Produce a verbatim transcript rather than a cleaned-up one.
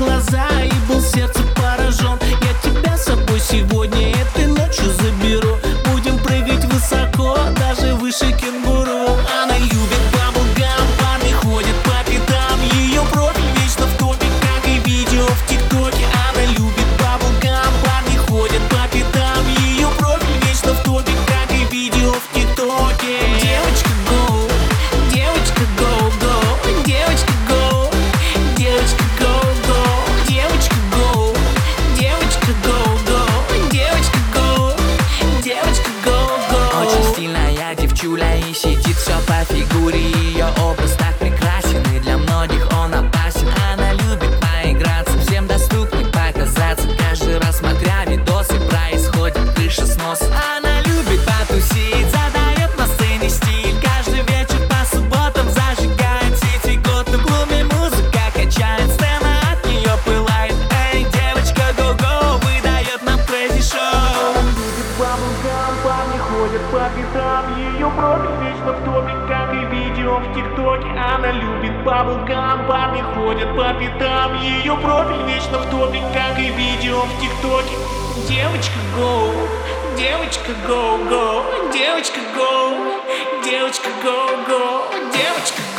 глаза и был сердцем поражен. Я тебя с собой сегодня этой ночью заберу. Будем прыгать высоко, даже выше кенгуру. Она любит баблгам, парни ходят по пятам. Ее профиль вечно в топе, как и видео в тиктоке. Она любит баблгам, парни ходят по пятам. Ее профиль вечно в топе, как и видео в тиктоке. Девочка go, девочка go, go, девочка go, девочка go, go, девочка go, девочка go, go, девочка go, девочка go, go. Очень стильная девчуля и сидит все по фигуре. Ее образ так прекрасен и для многих он опасен. Она любит поиграться, всем доступнее показаться. Каждый раз смотря видосы, происходит крыша снос. Она любит потусить, задает на сцене стиль. Каждый вечер по субботам зажигает сети год. В клубе музыка качает, сцена от нее пылает. Эй, девочка go-go, выдает нам crazy show. Любит баблгам, парни ходят по пятам. Ее профиль вечно в топе, как и видео в тиктоке. Она любит баблгам, парни ходят по пятам. Ее профиль вечно в топе, как и видео в тиктоке. Девочка go, девочка go, go, девочка go, девочка go, go, девочка